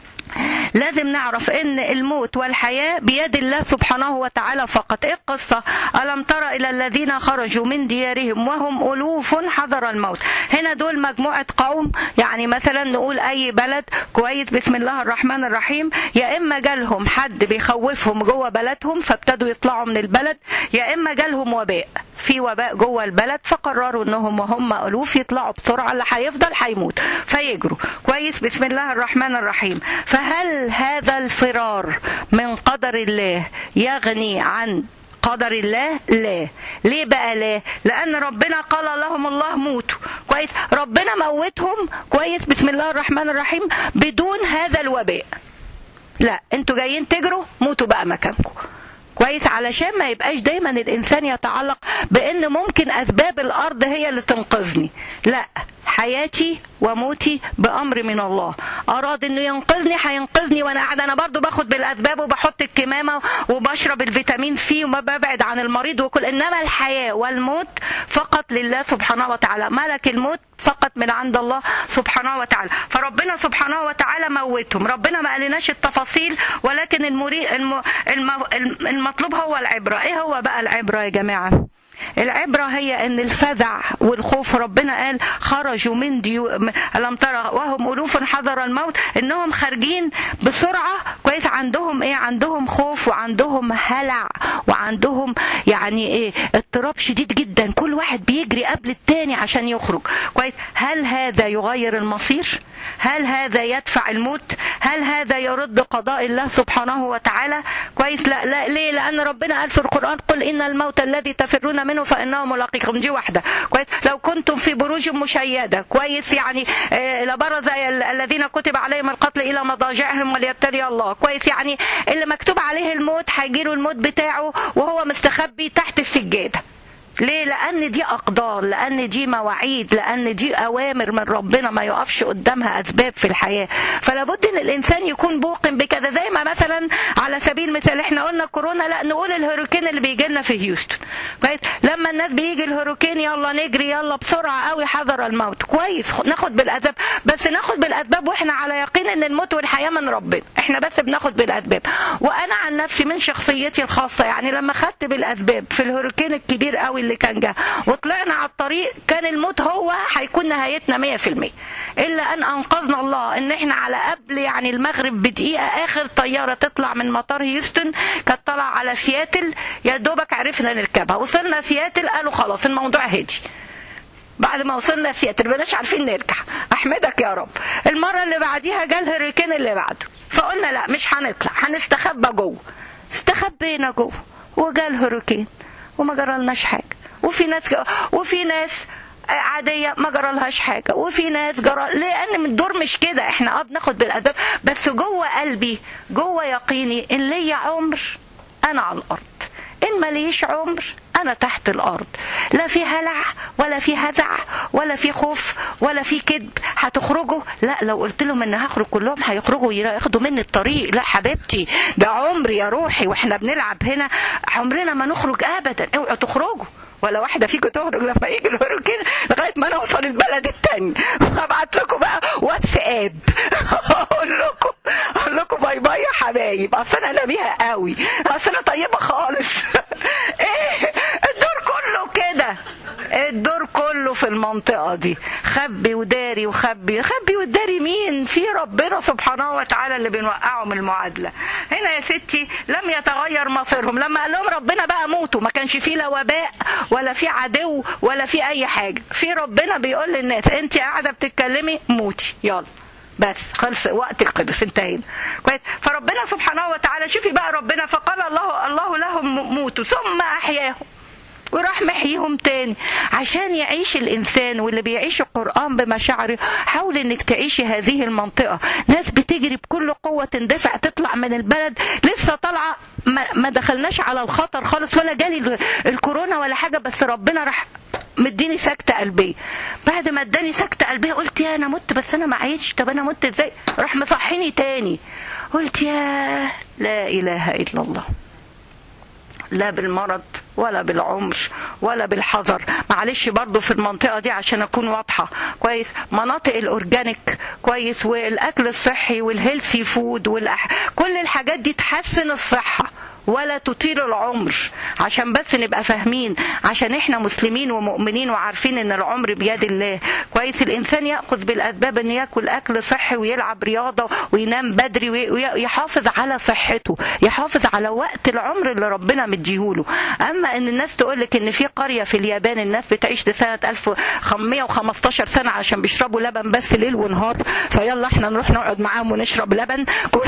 لازم نعرف ان الموت والحياة بيد الله سبحانه وتعالى فقط. ايه القصة؟ ألم تر إلى الذين خرجوا من ديارهم وهم ألوف حذر الموت. هنا دول مجموعة قوم، يعني مثلا نقول أي بلد كويس بسم الله الرحمن الرحيم، يا إما جالهم حد بيخوفهم جوه بلدهم فابتدوا يطلعوا من البلد، يا إما جالهم وباء، في وباء جوه البلد فقرروا انهم وهم ألوف يطلعوا بسرعة، اللي هيفضل هيموت فيجروا. كويس بسم الله الرحمن الرحيم. فهل هذا الفرار من قدر الله يغني عن قدر الله؟ لا. ليه بقى لا؟ لأن ربنا قال لهم الله موتوا. كويس ربنا موتهم كويس بسم الله الرحمن الرحيم بدون هذا الوباء. لا انتوا جايين تجروا موتوا بقى مكانكم. كويس علشان ما يبقاش دايما الإنسان يتعلق بأن ممكن أسباب الأرض هي اللي تنقذني. لا، حياتي وموتي بأمر من الله. أراد أنه ينقذني هينقذني وأنا قاعدة أنا برضو باخد بالأسباب وبحط الكمامة وبشرب الفيتامين سي وما ببعد عن المريض وكل، إنما الحياة والموت فقط لله سبحانه وتعالى. ملك الموت فقط من عند الله سبحانه وتعالى. فربنا سبحانه وتعالى موتهم. ربنا ما قالناش التفاصيل ولكن المري... الم... الم... المطلوب هو العبرة. ايه هو بقى العبرة يا جماعة؟ العبرة هي ان الفزع والخوف، ربنا قال خرجوا من ديو ألم ترى وهم ألوف حذر الموت، انهم خارجين بسرعة. كويس عندهم ايه؟ عندهم خوف وعندهم هلع وعندهم يعني ايه اضطراب شديد جدا، كل واحد بيجري قبل التاني عشان يخرج. كويس هل هذا يغير المصير؟ هل هذا يدفع الموت؟ هل هذا يرد قضاء الله سبحانه وتعالى؟ كويس لا لا. ليه؟ لأن ربنا قال في القرآن قل إن الموت الذي تفرون منه فإنه ملاقيكم. دي واحدة. كويس لو كنتم في بروج مشيدة كويس يعني آه لبرز الذين كتب عليهم القتل إلى مضاجعهم وليبتلي الله. كويس يعني اللي مكتوب عليه الموت هيجيله الموت بتاعه وهو مستخبي تحت السجادة. ليه؟ لأن دي أقدار، لأن دي مواعيد، لأن دي أوامر من ربنا ما يقفش قدامها أسباب في الحياة. فلابد أن الإنسان يكون بوقن بكذا. زي ما مثلا على سبيل المثال احنا قلنا كورونا، لا نقول الهوريكين اللي بيجي لنا في هيوستن. كويس لما الناس بيجي الهوريكين يلا نجري يلا بسرعة قوي حذر الموت. كويس ناخد بالأسباب، بس ناخد بالأسباب واحنا على يقين ان الموت والحياة من ربنا، احنا بس بناخد بالأسباب. وأنا عن نفسي من شخصيتي الخاصة يعني لما خدت بالأسباب في الهوريكين الكبير قوي اللي كان جه وطلعنا على الطريق كان الموت هو هيكون نهايتنا مية في المية، الا ان انقذنا الله ان احنا على قبل يعني المغرب بدقيقه اخر طياره تطلع من مطار هيوستن كانت طالعه على سياتل، يا دوبك عرفنا نركبها. وصلنا سياتل قالوا خلاص الموضوع هدي. بعد ما وصلنا سياتل بلاش عارفين نرجع، احمدك يا رب. المره اللي بعديها جه الهوريكين اللي بعده، فقلنا لا مش هنطلع هنستخبى جوه. استخبينا جوه وجا الهوريكين وما جرالناش حاجه. وفي ناس وفي ناس عاديه ما جرالهاش حاجه، وفي ناس جرى، لان الدور مش كده، احنا اه بناخد بالادب، بس جوه قلبي جوه يقيني ان ليا عمر انا على الارض، ان ماليش عمر انا تحت الارض، لا في هلع ولا في هذع ولا في خوف ولا في كذب. هتخرجوا؟ لا، لو قلت لهم ان هخرج كلهم هيخرجوا ياخدوا مني الطريق. لا حبيبتي، ده عمري يا روحي، واحنا بنلعب هنا عمرنا ما نخرج ابدا. اوعوا تخرجوا ولا واحده فيكم تخرج لما يجي الهروب كده لغايه ما نوصل البلد التاني، هبعت لكم بقى واتساب اقول لكم اقول لكم باي باي يا حبايب، اصل انا بيها قوي، اصل انا طيبه خالص. ايه الدور كله كده، الدور كله في المنطقه دي خبي وداري وخبي خبي وداري. مين؟ في ربنا سبحانه وتعالى اللي بنوقعه من المعادله. هنا يا ستي لم يتغير مصيرهم، لما قال لهم ربنا بقى موتوا، ما كانش فيه لا وباء ولا في عدو ولا في اي حاجه، في ربنا بيقول للناس انت قاعده بتتكلمي موتي، يلا بس خلص وقتك خلص انتهينا. كويس؟ فربنا سبحانه وتعالى، شوفي بقى ربنا، فقال الله الله لهم موتوا ثم احياهم، وراح محيهم تاني عشان يعيش الانسان. واللي بيعيش القرآن بمشاعره، حاول انك تعيشي هذه المنطقة. ناس بتجري بكل قوة تندفع تطلع من البلد، لسه طالعة ما دخلناش على الخطر خالص، ولا جالي الكورونا ولا حاجة، بس ربنا راح مديني سكتة قلبية. بعد ما اداني سكتة قلبية قلت يا انا مت، بس انا ما عيتش، طب انا مت ازاي؟ راح مصحيني تاني، قلت يا لا اله الا الله، لا بالمرض ولا بالعمر ولا بالحذر. معلش برضو في المنطقة دي عشان أكون واضحة كويس، مناطق الأورجانيك كويس، والأكل الصحي والهيلثي فود والأح... كل الحاجات دي تحسن الصحة ولا تطيل العمر، عشان بس نبقى فاهمين، عشان احنا مسلمين ومؤمنين وعارفين ان العمر بيد الله. كويس؟ الانسان ياخذ بالاسباب ان ياكل اكل صحي ويلعب رياضه وينام بدري ويحافظ على صحته، يحافظ على وقت العمر اللي ربنا مديهوله. اما ان الناس تقولك ان في قريه في اليابان الناس بتعيش لسنه ألف ومئة وخمستاشر سنه عشان بيشربوا لبن بس ليل ونهار، فيلا احنا نروح نقعد معاهم ونشرب لبن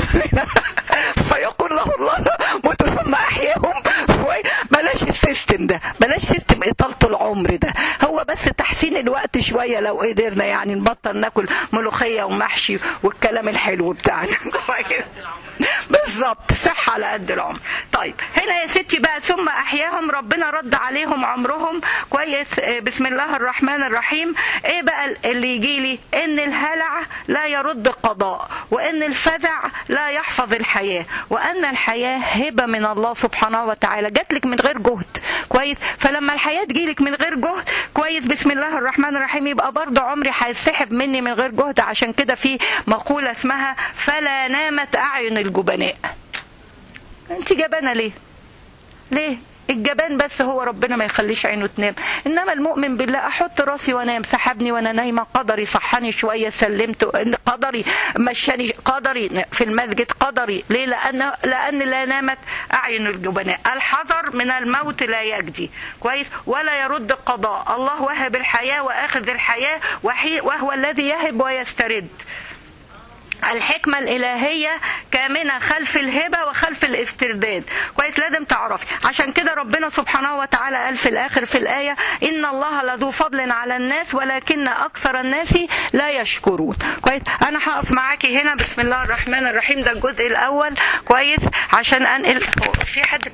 فيقول له الله ثم احياهم. بلاش السيستم ده، بلاش سيستم اطاله العمر ده، هو بس تحسين الوقت شويه لو قدرنا يعني نبطل ناكل ملوخيه ومحشي والكلام الحلو بتاعنا. بالظبط، صحة على قد العمر. طيب هنا يا ستي بقى ثم احياهم، ربنا رد عليهم عمرهم. كويس؟ بسم الله الرحمن الرحيم. ايه بقى اللي يجي لي؟ ان الهلع لا يرد القضاء، وان الفزع لا يحفظ الحياة، وان الحياة هبة من الله سبحانه وتعالى، جات لك من غير جهد. كويس؟ فلما الحياة تجيلك من غير جهد، كويس، بسم الله الرحمن الرحيم، يبقى برضه عمري هيسحب مني من غير جهد. عشان كده في مقولة اسمها فلا نامت اعين الجبناء. انت جبانة ليه؟ ليه؟ الجبان بس هو ربنا ما يخليش عينه تنام، انما المؤمن بالله احط راسي وانام، سحبني وانا نايمه، قدري صحاني شويه سلمت، قدري مشاني، قدري في المسجد، قدري ليه؟ لان لان لا نامت اعين الجبناء. الحذر من الموت لا يجدي. كويس؟ ولا يرد القضاء. الله وهب الحياه واخذ الحياه، وهو الذي يهب ويسترد. الحكمة الإلهية كامنة خلف الهبة وخلف الاسترداد. كويس؟ لازم تعرفي. عشان كده ربنا سبحانه وتعالى قال في الآخر في الآية إن الله لذو فضل على الناس ولكن أكثر الناس لا يشكرون. كويس؟ أنا هقف معاكي هنا. بسم الله الرحمن الرحيم، ده الجزء الأول. كويس؟ عشان أنقل في حد